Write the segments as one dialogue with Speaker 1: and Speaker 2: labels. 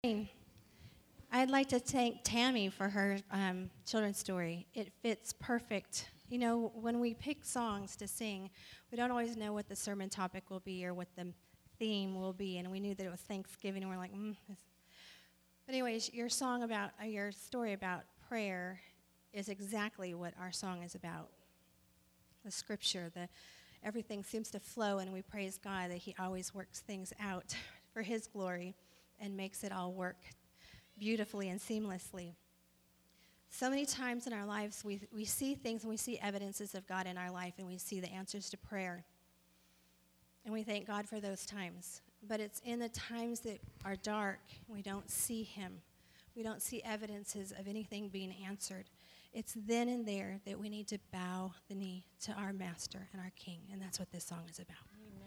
Speaker 1: I'd like to thank Tammy for her children's story. It fits perfect. You know, when we pick songs to sing, we don't always know what the sermon topic will be or what the theme will be, and we knew that it was Thanksgiving, and we're like, But anyways, your story about prayer is exactly what our song is about. The scripture, everything seems to flow, and we praise God that He always works things out for His glory and makes it all work beautifully and seamlessly. So many times in our lives, we see things and we see evidences of God in our life, and we see the answers to prayer. And we thank God for those times. But it's in the times that are dark, we don't see Him. We don't see evidences of anything being answered. It's then and there that we need to bow the knee to our Master and our King, and that's what this song is about.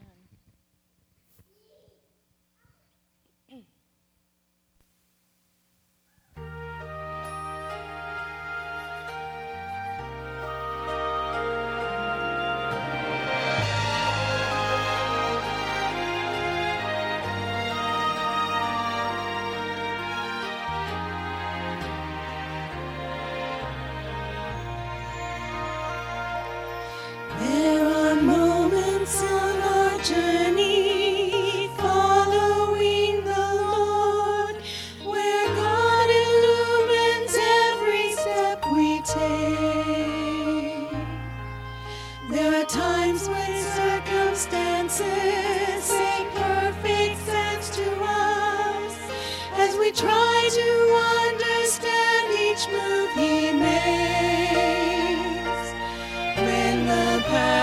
Speaker 2: There are moments on our journey following the Lord where God illumines every step we take. There are times when circumstances make perfect sense to us as we try to understand each move He makes. When the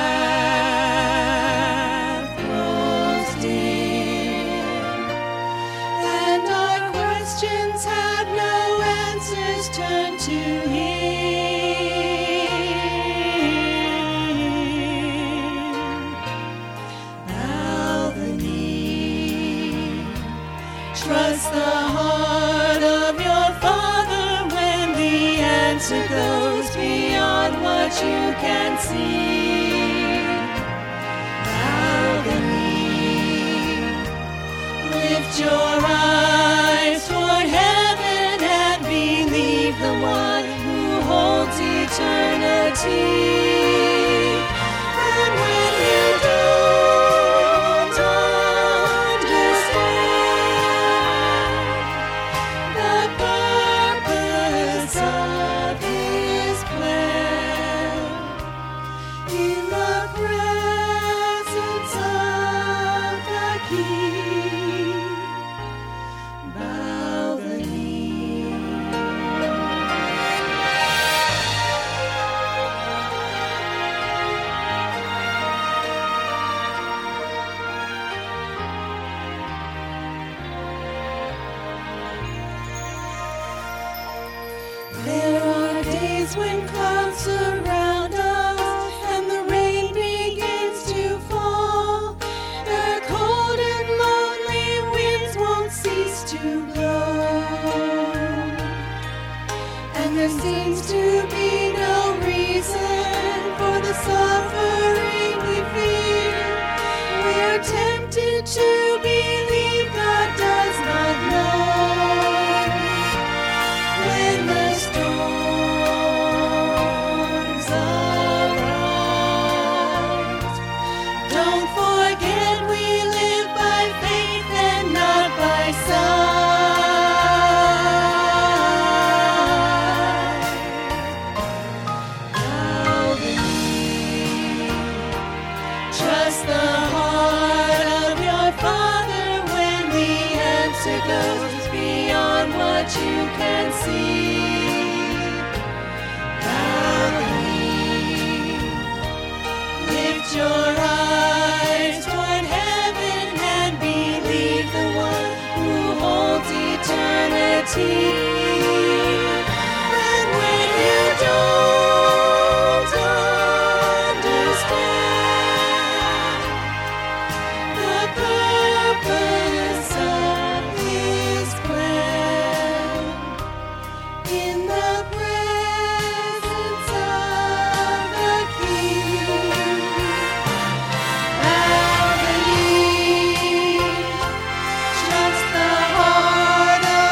Speaker 2: path grows dim and our questions have no answers, turn to Him. Bow the knee, trust the heart of your Father when the answer goes beyond what you can see. Bow the knee, lift your eyes toward heaven and believe the one who holds eternity. And when you don't understand the purpose of His plan, in the presence of the King, bow the knee. There are days when clouds surround us and the rain begins to fall. The cold and lonely winds won't cease to blow, and there seems to be no reason for the suffering we fear. We are tempted to believe God does not know. When the storms arise, don't forget we live by faith and not by sight. Bow the knee, trust the heart of your Father when the answer goes beyond what you can see. Bow the knee, lift your eyes toward heaven and believe the one who holds eternity. And when you don't understand the purpose of His plan, in the presence of the King, bow the knee, trust the heart of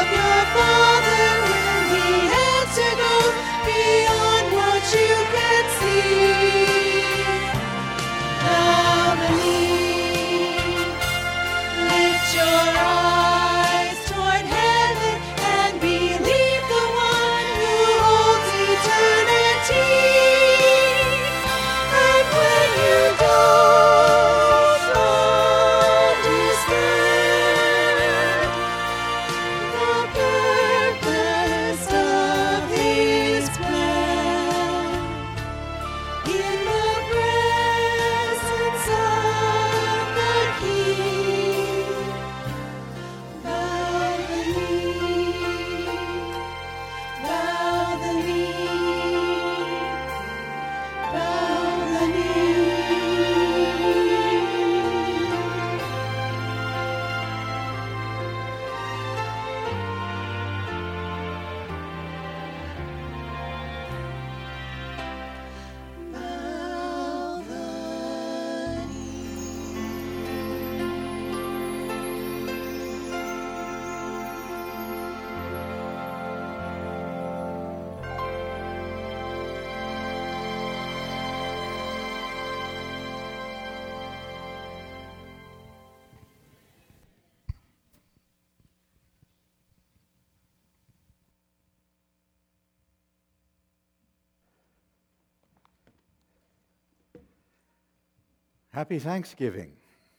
Speaker 3: Happy Thanksgiving.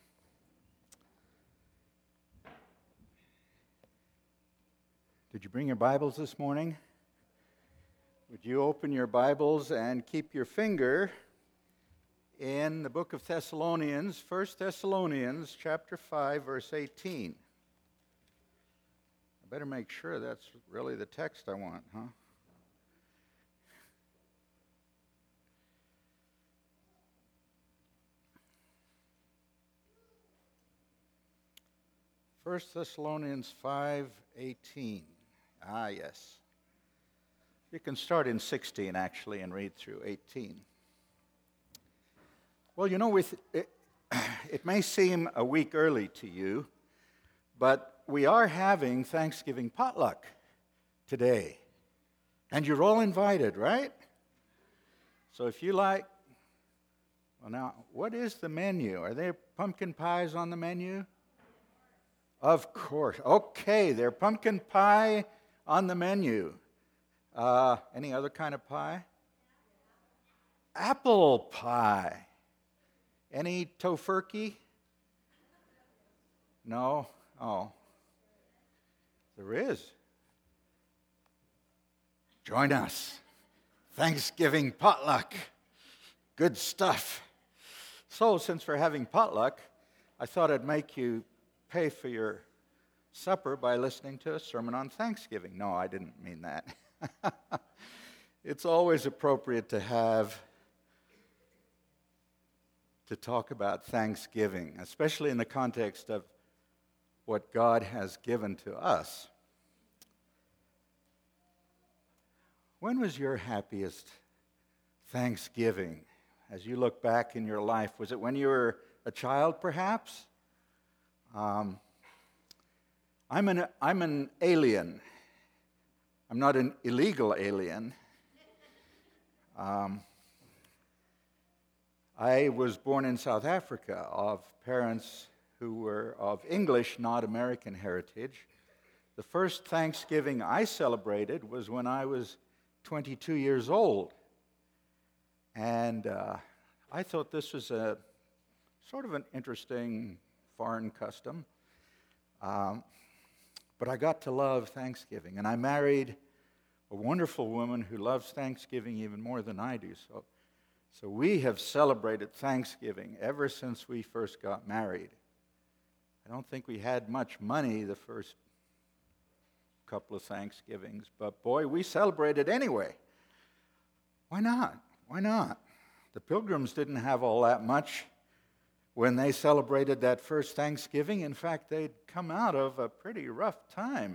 Speaker 3: Did you bring your Bibles this morning? Would you open your Bibles and keep your finger in the book of Thessalonians, 1 Thessalonians chapter 5, verse 18. I better make sure that's really the text I want, huh? 1 Thessalonians 5:18. Ah, yes. You can start in 16, actually, and read through 18. Well, you know, it may seem a week early to you, but we are having Thanksgiving potluck today. And you're all invited, right? So if you like, well, now, what is the menu? Are there pumpkin pies on the menu? Of course. Okay, there's pumpkin pie on the menu. Any other kind of pie? Apple pie. Any tofurkey? No? Oh. There is. Join us. Thanksgiving potluck. Good stuff. So, since we're having potluck, I thought I'd make you pay for your supper by listening to a sermon on Thanksgiving. No, I didn't mean that. It's always appropriate to talk about Thanksgiving, especially in the context of what God has given to us. When was your happiest Thanksgiving? As you look back in your life, was it when you were a child, perhaps? I'm an alien. I'm not an illegal alien. I was born in South Africa of parents who were of English, not American heritage. The first Thanksgiving I celebrated was when I was 22 years old. And I thought this was a sort of an interesting foreign custom. But I got to love Thanksgiving, and I married a wonderful woman who loves Thanksgiving even more than I do. So we have celebrated Thanksgiving ever since we first got married. I don't think we had much money the first couple of Thanksgivings, but boy, we celebrated anyway. Why not? Why not? The Pilgrims didn't have all that much when they celebrated that first Thanksgiving. In fact, they'd come out of a pretty rough time.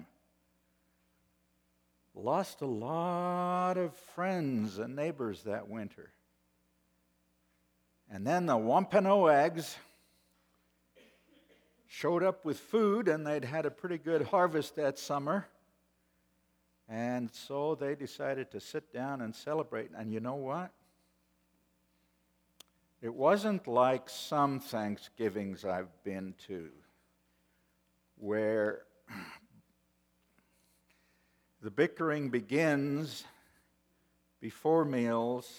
Speaker 3: Lost a lot of friends and neighbors that winter. And then the Wampanoags showed up with food, and they'd had a pretty good harvest that summer. And so they decided to sit down and celebrate. And you know what? It wasn't like some Thanksgivings I've been to, where the bickering begins before meals,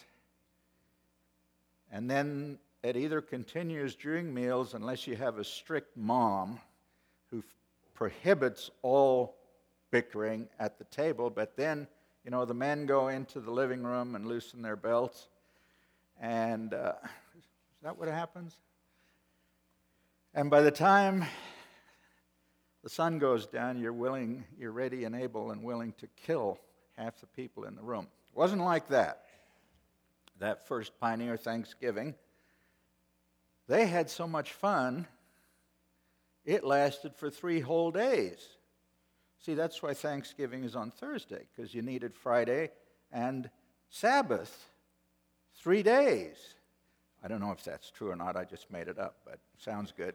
Speaker 3: and then it either continues during meals unless you have a strict mom who prohibits all bickering at the table. But then, you know, the men go into the living room and loosen their belts. And is that what happens? And by the time the sun goes down, you're ready and able and willing to kill half the people in the room. It wasn't like that. That first Pioneer Thanksgiving, they had so much fun, it lasted for 3 whole days. See, that's why Thanksgiving is on Thursday, because you needed Friday and Sabbath. 3 days. I don't know if that's true or not. I just made it up, but sounds good.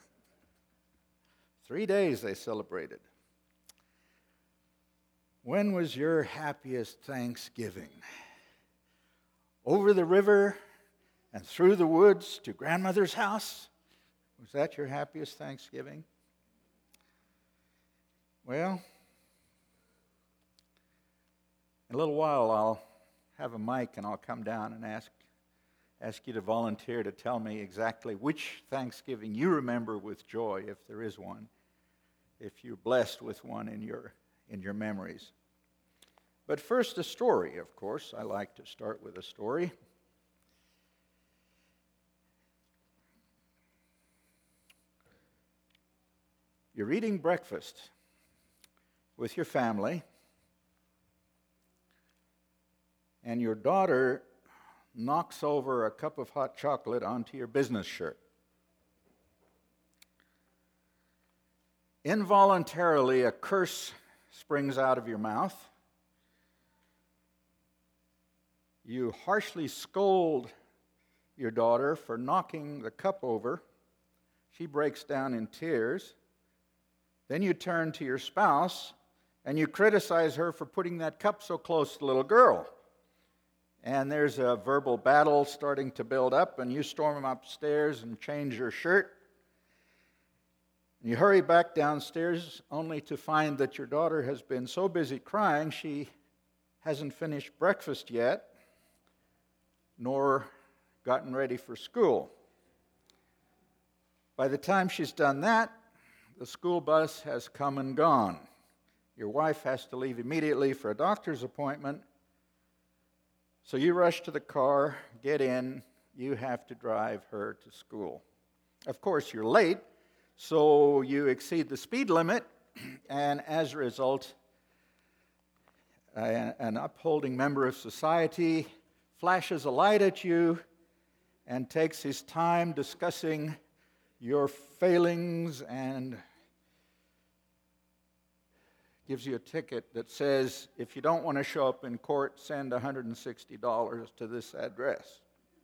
Speaker 3: 3 days they celebrated. When was your happiest Thanksgiving? Over the river and through the woods to grandmother's house? Was that your happiest Thanksgiving? Well, in a little while I'll have a mic and I'll come down and ask you to volunteer to tell me exactly which Thanksgiving you remember with joy, if there is one, if you're blessed with one in your memories. But first, a story, of course. I like to start with a story. You're eating breakfast with your family, and your daughter knocks over a cup of hot chocolate onto your business shirt. Involuntarily, a curse springs out of your mouth. You harshly scold your daughter for knocking the cup over. She breaks down in tears. Then you turn to your spouse and you criticize her for putting that cup so close to the little girl. And there's a verbal battle starting to build up, and you storm upstairs and change your shirt. And you hurry back downstairs only to find that your daughter has been so busy crying she hasn't finished breakfast yet, nor gotten ready for school. By the time she's done that, the school bus has come and gone. Your wife has to leave immediately for a doctor's appointment. So you rush to the car, get in, you have to drive her to school. Of course, you're late, so you exceed the speed limit, and as a result, an upholding member of society flashes a light at you and takes his time discussing your failings and gives you a ticket that says, if you don't want to show up in court, send $160 to this address.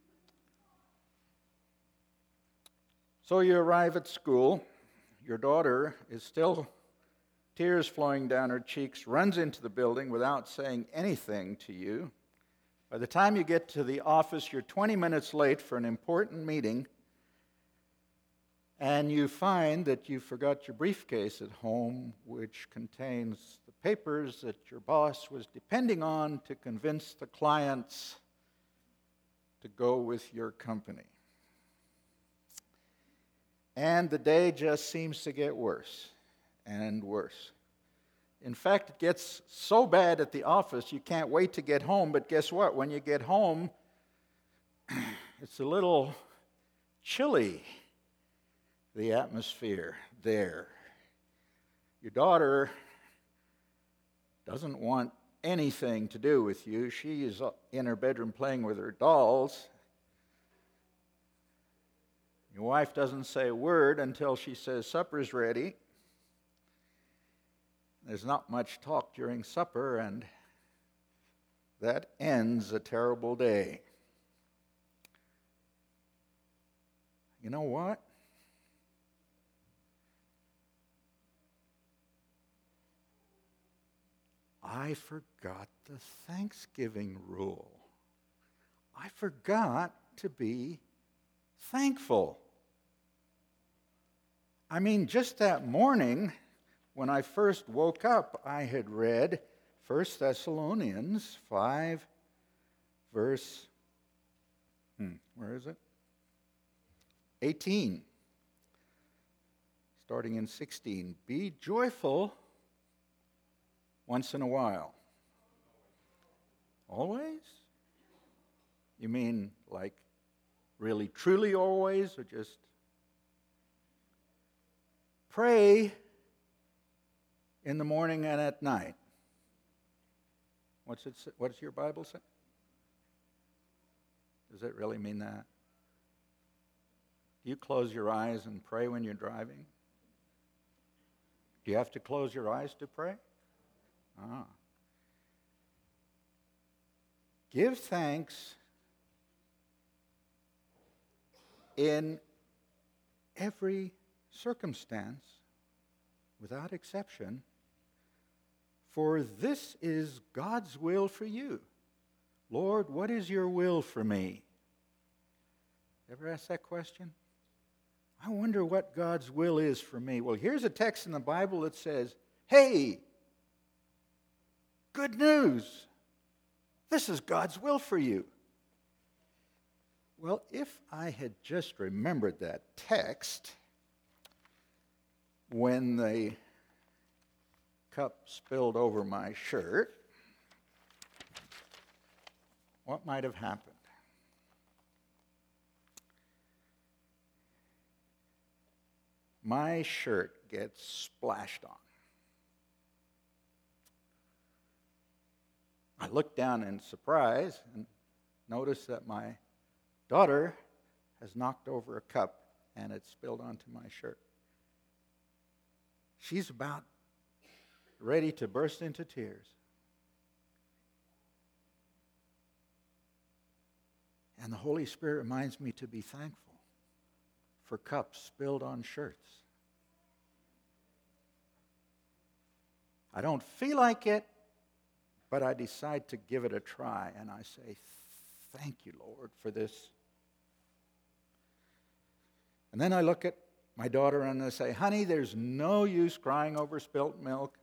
Speaker 3: So you arrive at school. Your daughter is still tears flowing down her cheeks, runs into the building without saying anything to you. By the time you get to the office, you're 20 minutes late for an important meeting, and you find that you forgot your briefcase at home, which contains the papers that your boss was depending on to convince the clients to go with your company. And the day just seems to get worse and worse. In fact, it gets so bad at the office you can't wait to get home, but guess what? When you get home, it's a little chilly, the atmosphere there. Your daughter doesn't want anything to do with you. She is in her bedroom playing with her dolls. Your wife doesn't say a word until she says supper's ready. There's not much talk during supper, and that ends a terrible day. You know what? I forgot the Thanksgiving rule. I forgot to be thankful. I mean, just that morning, when I first woke up, I had read 1 Thessalonians 5, verse, where is it? 18. Starting in 16. Be joyful once in a while. Always? You mean like really, truly always, or just pray in the morning and at night? What does your Bible say? Does it really mean that? Do you close your eyes and pray when you're driving? Do you have to close your eyes to pray? Give thanks in every circumstance, without exception, for this is God's will for you. Lord, what is your will for me? Ever ask that question? I wonder what God's will is for me. Well, here's a text in the Bible that says, hey, good news. This is God's will for you. Well, if I had just remembered that text when the cup spilled over my shirt, what might have happened? My shirt gets splashed on. I look down in surprise and notice that my daughter has knocked over a cup and it spilled onto my shirt. She's about ready to burst into tears. And the Holy Spirit reminds me to be thankful for cups spilled on shirts. I don't feel like it, but I decide to give it a try, and I say, thank you, Lord, for this. And then I look at my daughter and I say, honey, there's no use crying over spilt milk.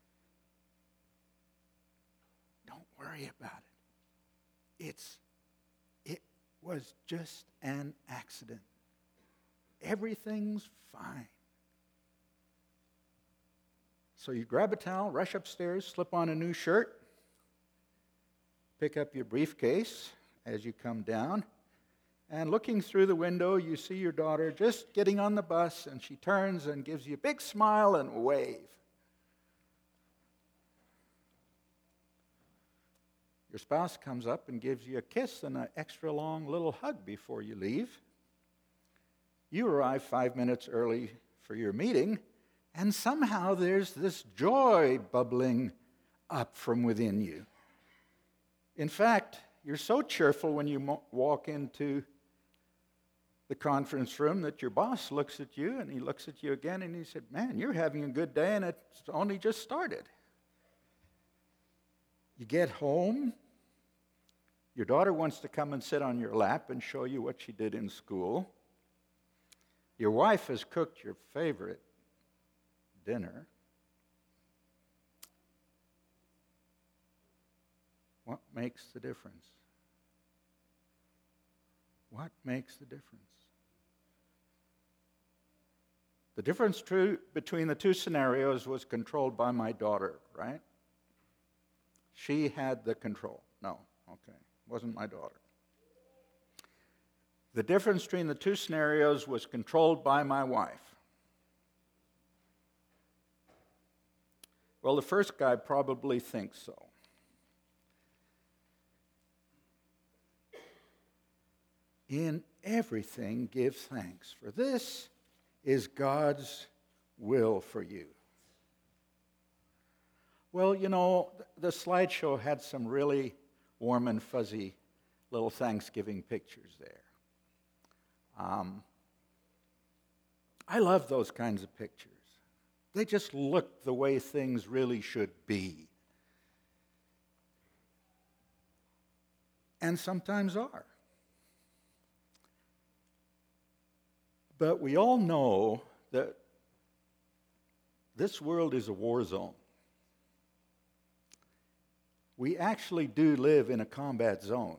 Speaker 3: Don't worry about it. It was just an accident. Everything's fine. So you grab a towel, rush upstairs, slip on a new shirt, pick up your briefcase as you come down, and looking through the window, you see your daughter just getting on the bus, and she turns and gives you a big smile and wave. Your spouse comes up and gives you a kiss and an extra long little hug before you leave. You arrive 5 minutes early for your meeting, and somehow there's this joy bubbling up from within you. In fact, you're so cheerful when you walk into the conference room that your boss looks at you, and he looks at you again, and he said, man, you're having a good day, and it's only just started. You get home. Your daughter wants to come and sit on your lap and show you what she did in school. Your wife has cooked your favorite dinner. What makes the difference? What makes the difference? The difference between the two scenarios was controlled by my daughter, right? She had the control. No, okay, wasn't my daughter. The difference between the two scenarios was controlled by my wife. Well, the first guy probably thinks so. In everything, give thanks, for this is God's will for you. Well, you know, the slideshow had some really warm and fuzzy little Thanksgiving pictures there. I love those kinds of pictures. They just look the way things really should be. And sometimes are. But we all know that this world is a war zone. We actually do live in a combat zone.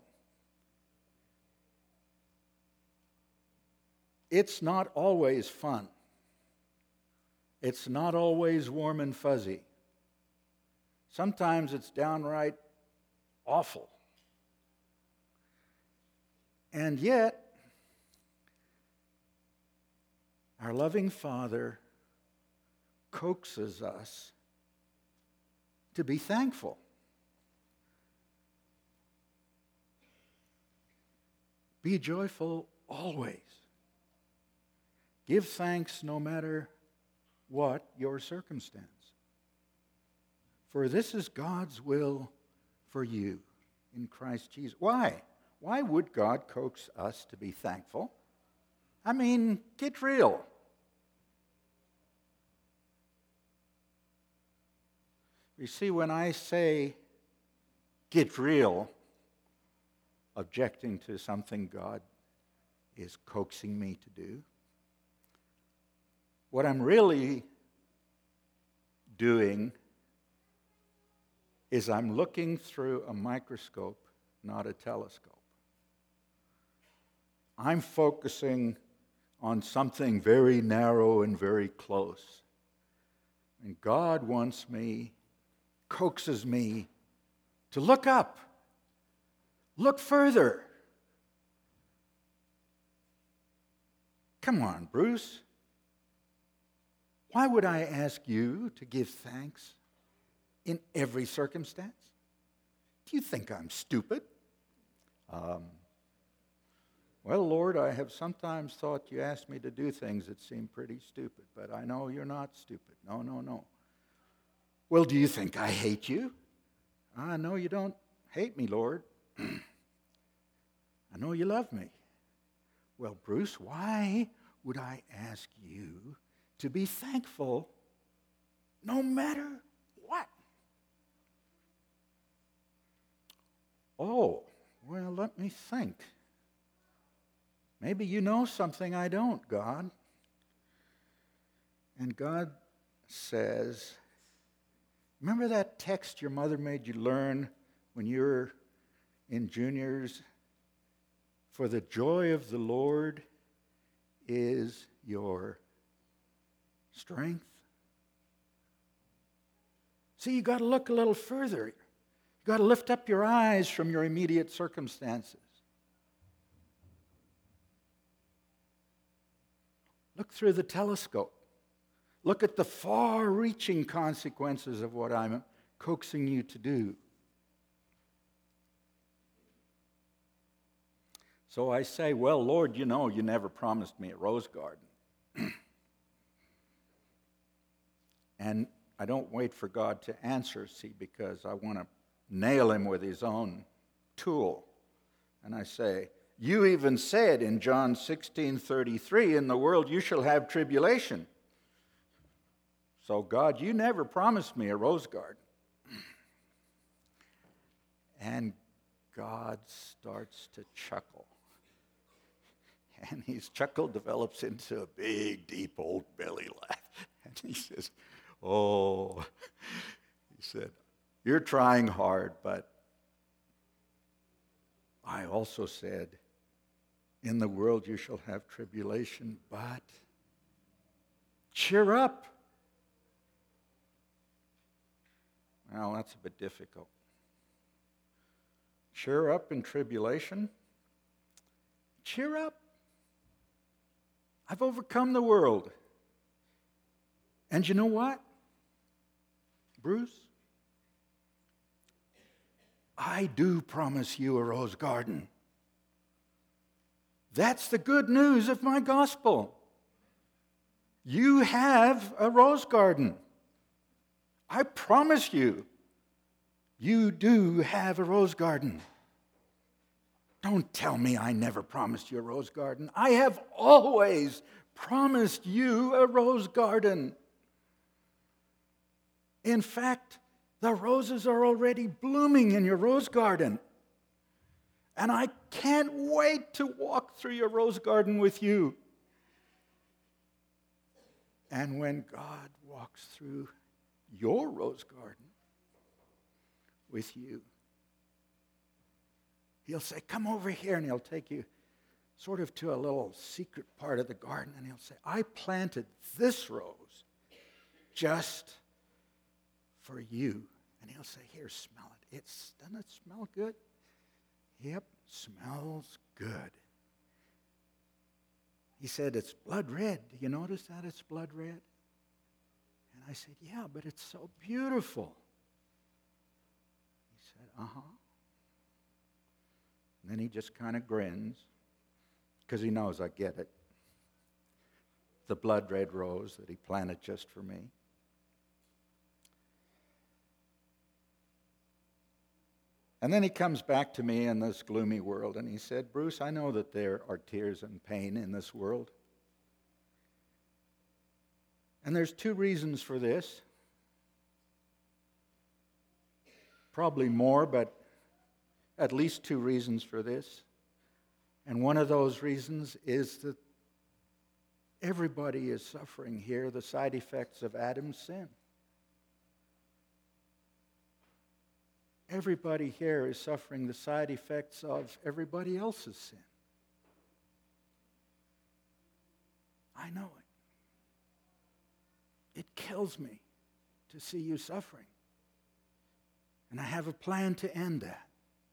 Speaker 3: It's not always fun. It's not always warm and fuzzy. Sometimes it's downright awful. And yet, our loving Father coaxes us to be thankful. Be joyful always. Give thanks no matter what your circumstance. For this is God's will for you in Christ Jesus. Why? Why would God coax us to be thankful? I mean, get real. You see, when I say get real, objecting to something God is coaxing me to do, what I'm really doing is I'm looking through a microscope, not a telescope. I'm focusing on something very narrow and very close. And God wants me, coaxes me to look up, look further. Come on, Bruce. Why would I ask you to give thanks in every circumstance? Do you think I'm stupid? Well, Lord, I have sometimes thought you asked me to do things that seem pretty stupid, but I know you're not stupid. No, no, no. Well, do you think I hate you? No, you don't hate me, Lord. I know you love me. Well, Bruce, why would I ask you to be thankful no matter what? Oh, well, let me think. Maybe you know something I don't, God. And God says, remember that text your mother made you learn when you were in juniors? For the joy of the Lord is your strength. See, you got to look a little further. You got to lift up your eyes from your immediate circumstances. Look through the telescope. Look at the far-reaching consequences of what I'm coaxing you to do. So I say, well, Lord, you know you never promised me a rose garden. And I don't wait for God to answer, see, because I want to nail him with his own tool. And I say, you even said in John 16:33, in the world you shall have tribulation. So God, you never promised me a rose garden. And God starts to chuckle. And his chuckle develops into a big, deep, old belly laugh. And he says, oh, he said, you're trying hard, but I also said, in the world you shall have tribulation, but cheer up. Well, that's a bit difficult. Cheer up in tribulation? Cheer up. I've overcome the world. And you know what, Bruce? I do promise you a rose garden. That's the good news of my gospel. You have a rose garden. I promise you, you do have a rose garden. Don't tell me I never promised you a rose garden. I have always promised you a rose garden. In fact, the roses are already blooming in your rose garden. And I can't wait to walk through your rose garden with you. And when God walks through your rose garden with you, he'll say, come over here, and he'll take you sort of to a little secret part of the garden, and he'll say, I planted this rose just for you. And he'll say, here, smell it. Doesn't it smell good? Yep, smells good. He said, it's blood red. Do you notice that it's blood red? And I said, yeah, but it's so beautiful. He said, uh-huh. And then he just kind of grins, because he knows I get it. The blood red rose that he planted just for me. And then he comes back to me in this gloomy world, and he said, Bruce, I know that there are tears and pain in this world. And there's two reasons for this. Probably more, but at least two reasons for this. And one of those reasons is that everybody is suffering here the side effects of Adam's sin. Everybody here is suffering the side effects of everybody else's sin. I know it. It kills me to see you suffering. And I have a plan to end that.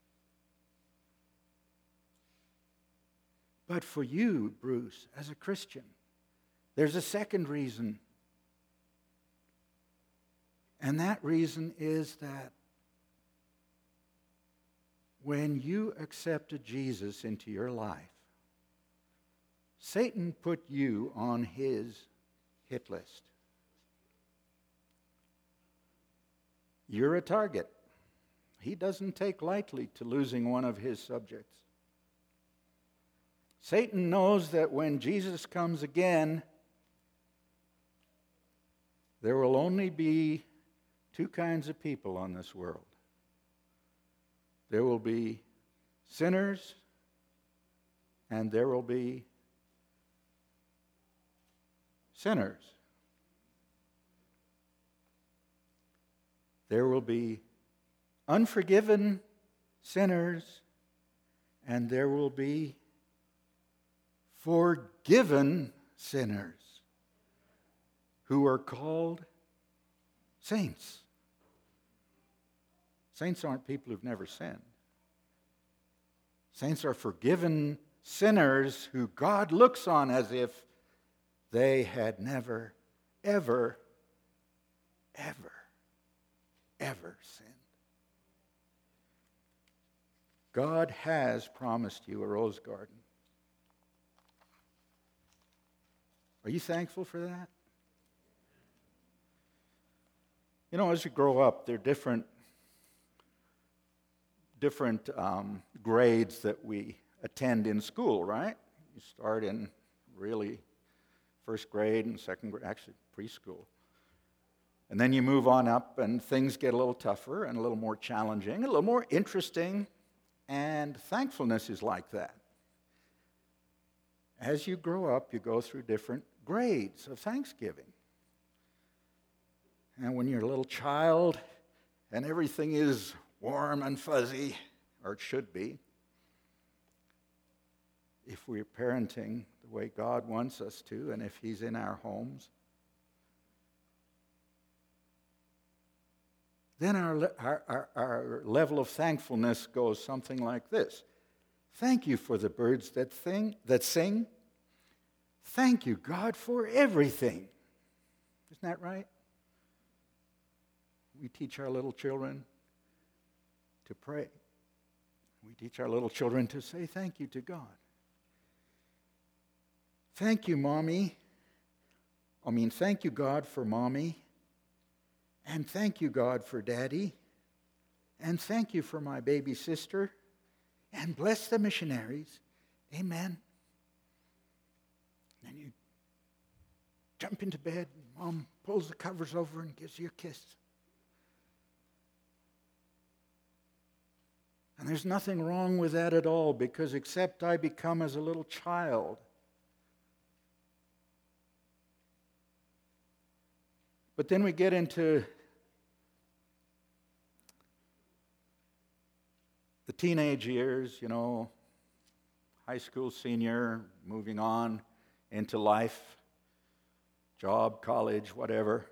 Speaker 3: But for you, Bruce, as a Christian, there's a second reason. And that reason is that when you accepted Jesus into your life, Satan put you on his hit list. You're a target. He doesn't take lightly to losing one of his subjects. Satan knows that when Jesus comes again, there will only be two kinds of people on this world. There will be sinners, and there will be sinners. There will be unforgiven sinners, and there will be forgiven sinners who are called saints. Saints aren't people who've never sinned. Saints are forgiven sinners who God looks on as if they had never, ever, ever, ever sinned. God has promised you a rose garden. Are you thankful for that? You know, as you grow up, there are different grades that we attend in school, right? You start in really first grade and second grade, actually preschool. And then you move on up and things get a little tougher and a little more challenging, a little more interesting, and thankfulness is like that. As you grow up, you go through different grades of thanksgiving. And when you're a little child and everything is warm and fuzzy, or it should be, if we're parenting the way God wants us to, and if He's in our homes, then our level of thankfulness goes something like this. Thank you for the birds that sing. Thank you, God, for everything. Isn't that right? We teach our little children to pray. We teach our little children to say thank you to God. Thank you, Mommy. Thank you, God, for Mommy. And thank you, God, for Daddy. And thank you for my baby sister. And bless the missionaries. Amen. And you jump into bed, and Mom pulls the covers over and gives you a kiss. And there's nothing wrong with that at all, because except I become as a little child. But then we get into the teenage years, high school senior, moving on into life, job, college, whatever.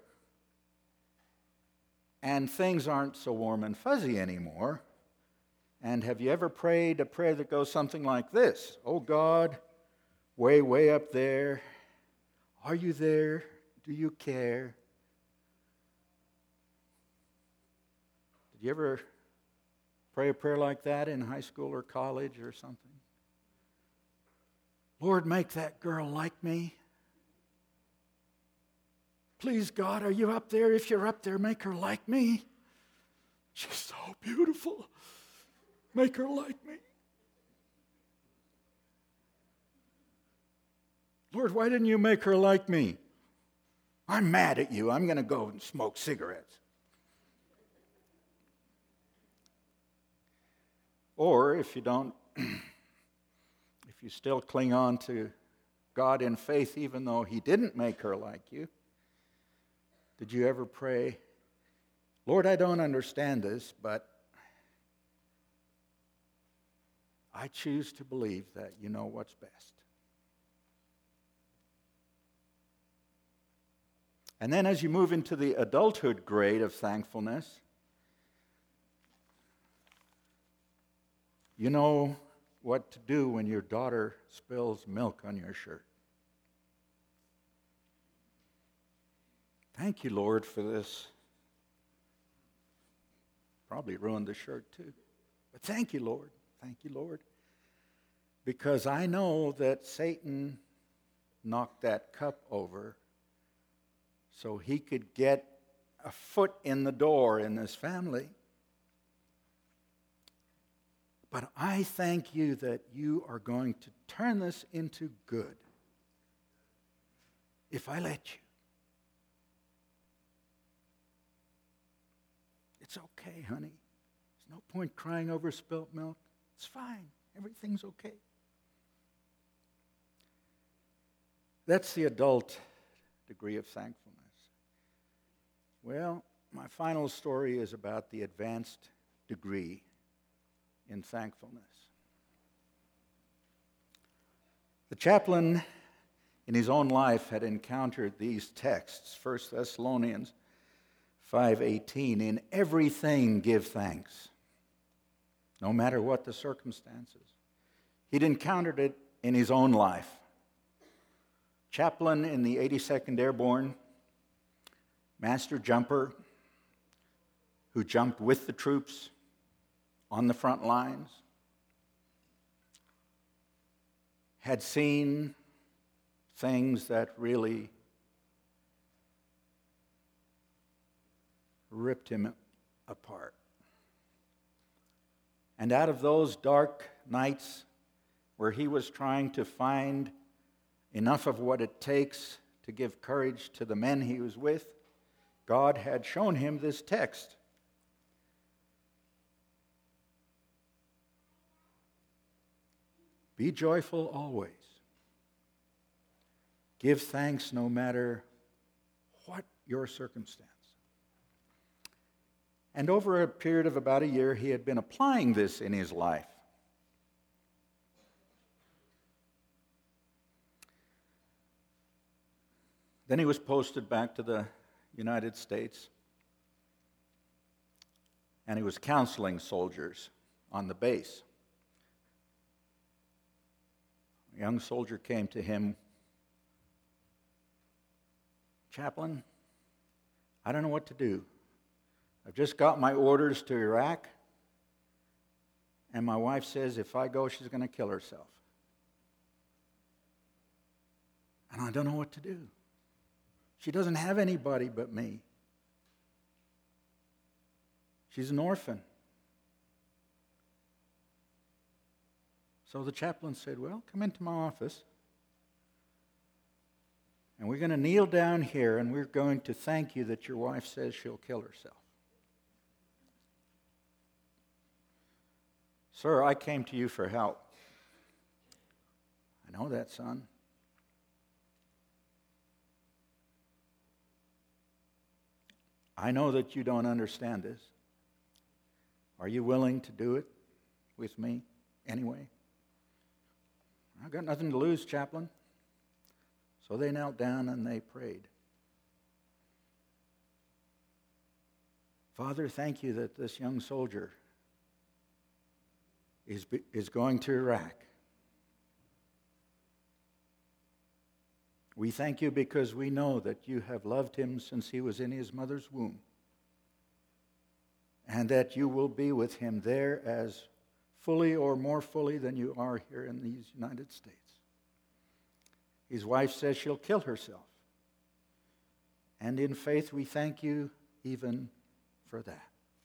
Speaker 3: And things aren't so warm and fuzzy anymore. And have you ever prayed a prayer that goes something like this? Oh God, way, way up there, are you there? Do you care? Did you ever pray a prayer like that in high school or college or something? Lord, make that girl like me. Please, God, are you up there? If you're up there, make her like me. She's so beautiful. Make her like me. Lord, why didn't you make her like me? I'm mad at you. I'm going to go and smoke cigarettes. Or if you don't, if you still cling on to God in faith, even though He didn't make her like you, did you ever pray, Lord, I don't understand this, but I choose to believe that you know what's best. And then as you move into the adulthood grade of thankfulness, you know what to do when your daughter spills milk on your shirt. Thank you, Lord, for this. Probably ruined the shirt too. But thank you, Lord. Thank you, Lord. Because I know that Satan knocked that cup over so he could get a foot in the door in this family. But I thank you that you are going to turn this into good if I let you. It's okay, honey. There's no point crying over spilt milk. It's fine. Everything's okay. That's the adult degree of thankfulness. Well, my final story is about the advanced degree in thankfulness. The chaplain in his own life had encountered these texts, 1 Thessalonians 5:18, in everything give thanks, no matter what the circumstances. He'd encountered it in his own life. Chaplain in the 82nd Airborne, master jumper who jumped with the troops on the front lines, had seen things that really ripped him apart. And out of those dark nights where he was trying to find enough of what it takes to give courage to the men he was with, God had shown him this text. Be joyful always. Give thanks no matter what your circumstance. And over a period of about a year, he had been applying this in his life. Then he was posted back to the United States, and he was counseling soldiers on the base. A young soldier came to him, "Chaplain, I don't know what to do. I've just got my orders to Iraq, and my wife says if I go, she's going to kill herself. And I don't know what to do. She doesn't have anybody but me. She's an orphan." So the chaplain said, "Well, come into my office, and we're going to kneel down here, and we're going to thank you that your wife says she'll kill herself." "Sir, I came to you for help." "I know that, son. I know that you don't understand this. Are you willing to do it with me anyway?" "I've got nothing to lose, chaplain." So they knelt down and they prayed. "Father, thank you that this young soldier is going to Iraq. We thank you because we know that you have loved him since he was in his mother's womb, and that you will be with him there as fully or more fully than you are here in these United States. His wife says she'll kill herself, and in faith we thank you even for that."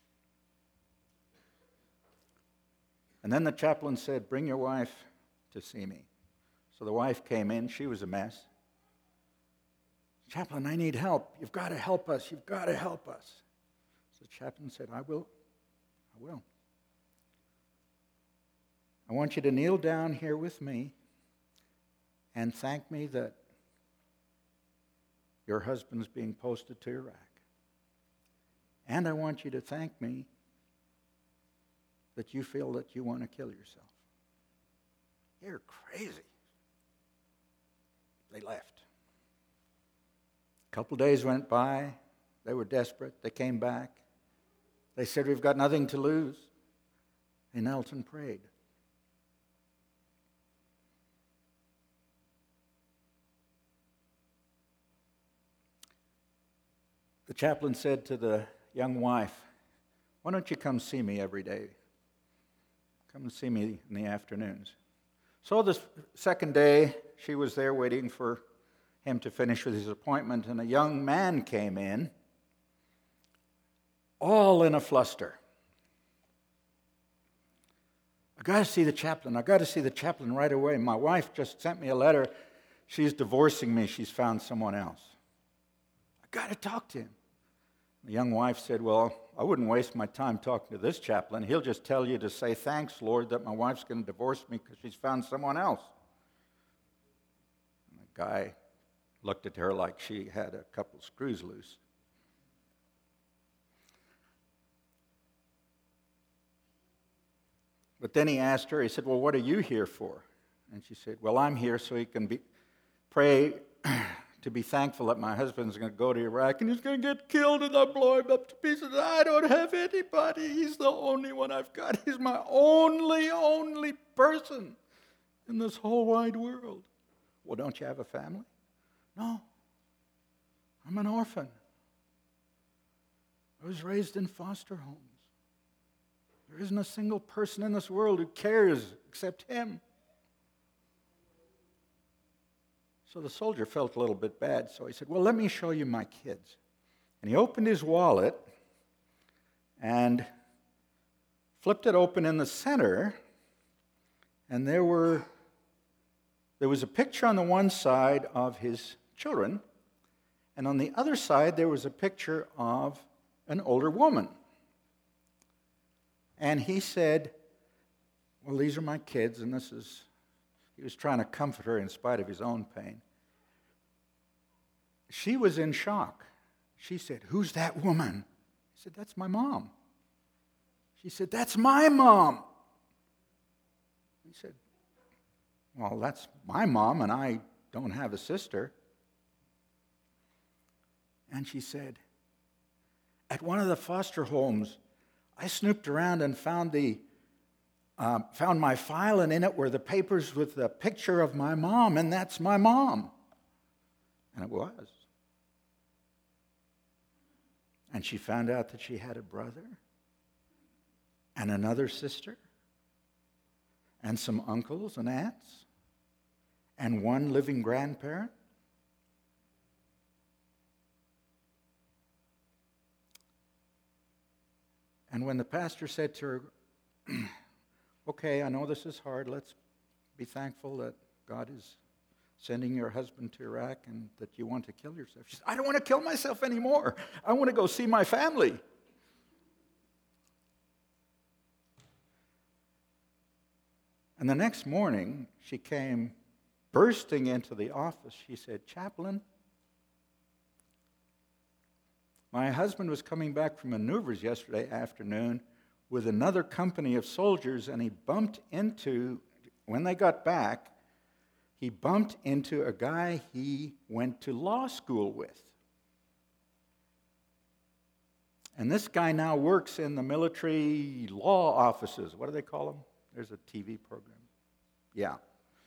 Speaker 3: And then the chaplain said, "Bring your wife to see me." So the wife came in. She was a mess. "Chaplain, I need help. You've got to help us. You've got to help us." So the chaplain said, I will. I want you to kneel down here with me and thank me that your husband's being posted to Iraq. And I want you to thank me that you feel that you want to kill yourself. You're crazy. They left. couple days went by. They were desperate. They came back. They said, we've got nothing to lose. They knelt and prayed. The chaplain said to the young wife, why don't you come see me every day? Come and see me in the afternoons. So the second day, she was there waiting for him to finish with his appointment, and a young man came in, all in a fluster. I got to see the chaplain. I got to see the chaplain right away. My wife just sent me a letter. She's divorcing me. She's found someone else. I got to talk to him. The young wife said, well, I wouldn't waste my time talking to this chaplain. He'll just tell you to say, thanks, Lord, that my wife's going to divorce me because she's found someone else. And the guy looked at her like she had a couple screws loose. But then he asked her, he said, well, what are you here for? And she said, well, I'm here so he can pray to be thankful that my husband's going to go to Iraq and he's going to get killed and I'll blow him up to pieces. I don't have anybody. He's the only one I've got. He's my only person in this whole wide world. Well, don't you have a family? No. I'm an orphan. I was raised in foster homes. There isn't a single person in this world who cares except him. So the soldier felt a little bit bad, so he said, well, let me show you my kids. And he opened his wallet and flipped it open in the center, and there was a picture on the one side of his children, and on the other side there was a picture of an older woman. And he said, well, these are my kids, and he was trying to comfort her in spite of his own pain. She was in shock. She said, who's that woman? He said, that's my mom. She said, that's my mom. He said, well, that's my mom, and I don't have a sister. And she said, at one of the foster homes, I snooped around and found my file, and in it were the papers with the picture of my mom, and that's my mom. And it was. And she found out that she had a brother and another sister and some uncles and aunts and one living grandparent. And when the pastor said to her, okay, I know this is hard. Let's be thankful that God is sending your husband to Iraq and that you want to kill yourself. She said, I don't want to kill myself anymore. I want to go see my family. And the next morning, she came bursting into the office. She said, Chaplain, my husband was coming back from maneuvers yesterday afternoon with another company of soldiers, and when they got back, he bumped into a guy he went to law school with. And this guy now works in the military law offices. What do they call them? There's a TV program. Yeah.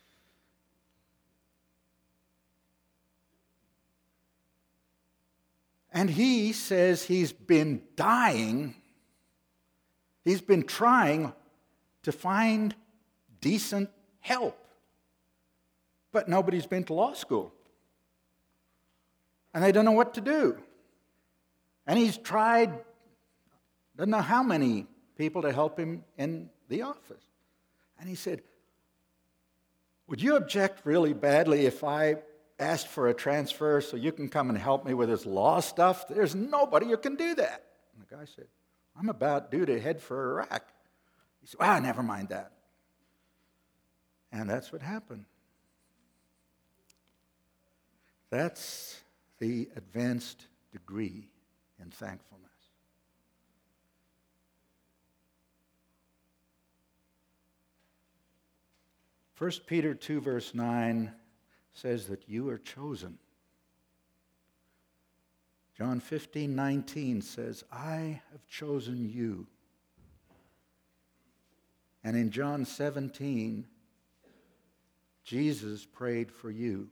Speaker 3: And he says he's been dying. He's been trying to find decent help. But nobody's been to law school. And they don't know what to do. And he's tried, doesn't know how many people to help him in the office. And he said, would you object really badly if I asked for a transfer so you can come and help me with this law stuff? There's nobody who can do that. And the guy said, I'm about due to head for Iraq. He said, well, never mind that. And that's what happened. That's the advanced degree in thankfulness. 1 Peter 2 verse 9 says that you are chosen. John 15:19 says, I have chosen you. And in John 17, Jesus prayed for you.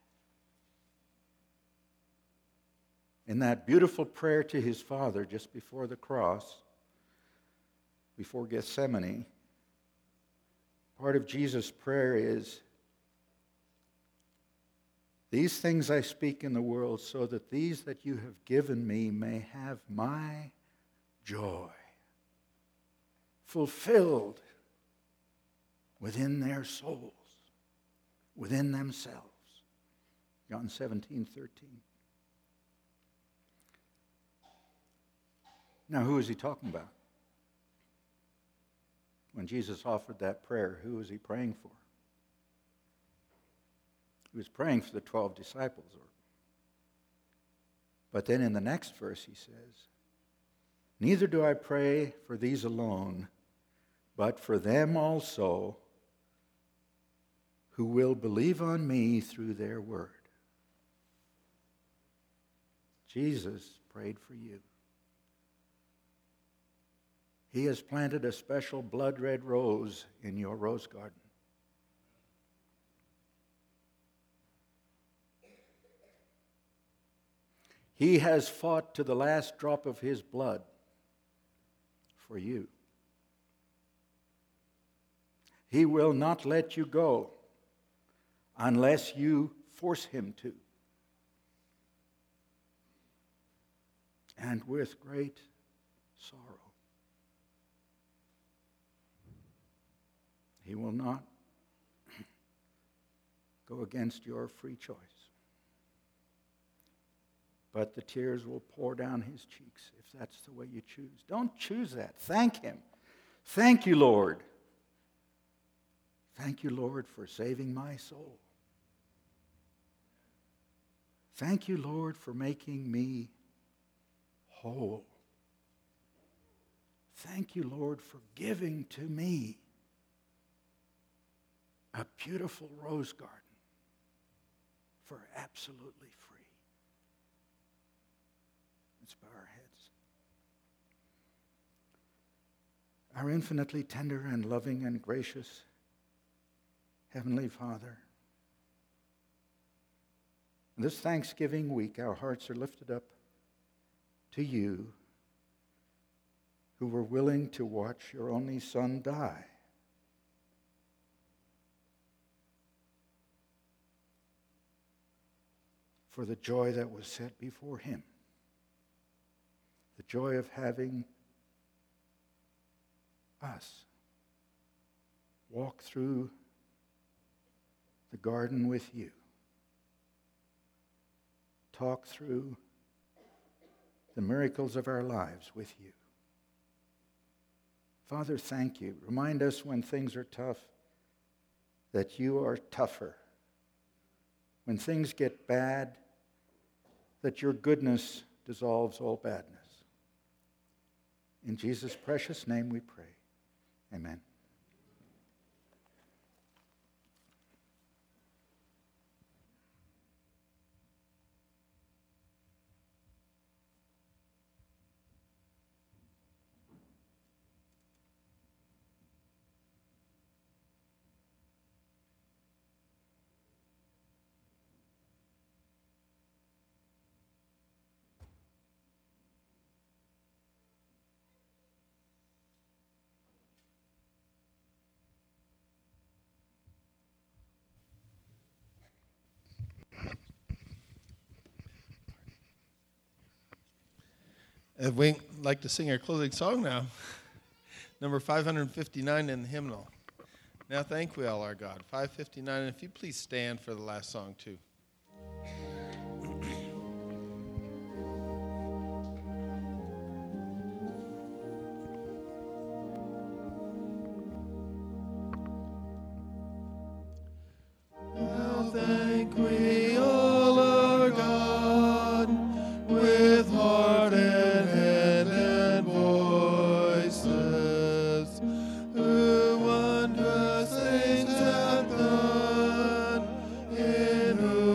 Speaker 3: In that beautiful prayer to his Father just before the cross, before Gethsemane, part of Jesus' prayer is, these things I speak in the world so that these that you have given me may have my joy fulfilled within their souls, within themselves. John 17:13. Now, who is he talking about? When Jesus offered that prayer, who was he praying for? He was praying for the 12 disciples. But then in the next verse he says, neither do I pray for these alone, but for them also who will believe on me through their word. Jesus prayed for you. He has planted a special blood-red rose in your rose garden. He has fought to the last drop of his blood for you. He will not let you go unless you force him to. And with great sorrow. He will not go against your free choice. But the tears will pour down his cheeks if that's the way you choose. Don't choose that. Thank him. Thank you, Lord. Thank you, Lord, for saving my soul. Thank you, Lord, for making me whole. Thank you, Lord, for giving to me a beautiful rose garden for absolutely free. Let's bow our heads. Our infinitely tender and loving and gracious Heavenly Father, this Thanksgiving week, our hearts are lifted up to you, who were willing to watch your only Son die. For the joy that was set before him. The joy of having us walk through the garden with you. Talk through the miracles of our lives with you. Father, thank you. Remind us when things are tough that you are tougher. When things get bad, that your goodness dissolves all badness. In Jesus' precious name we pray. Amen.
Speaker 4: We'd like to sing our closing song now, number 559 in the hymnal. Now thank we all our God. 559, and if you please stand for the last song too.
Speaker 2: Now thank we all our God with heart and hand and voices, who wondrous things hath done, in whom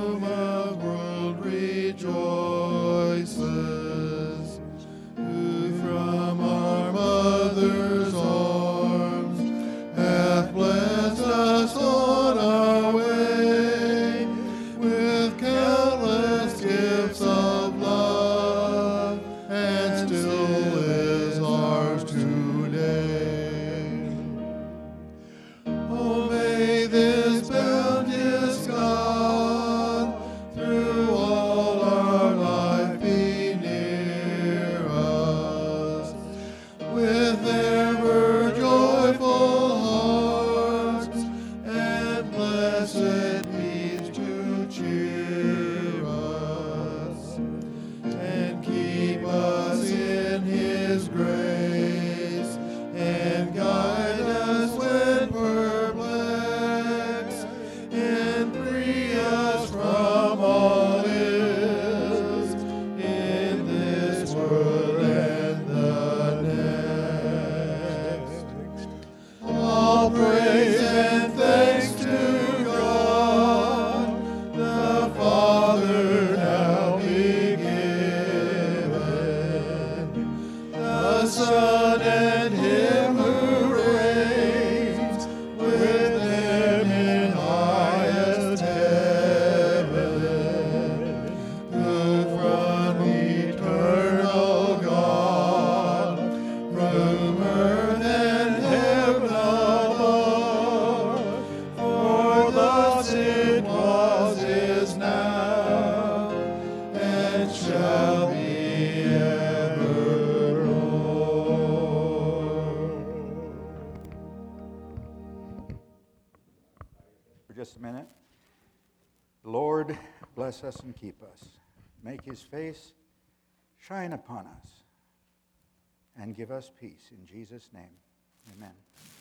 Speaker 3: just a minute. Lord, bless us and keep us. Make his face shine upon us and give us peace. In Jesus' name, amen.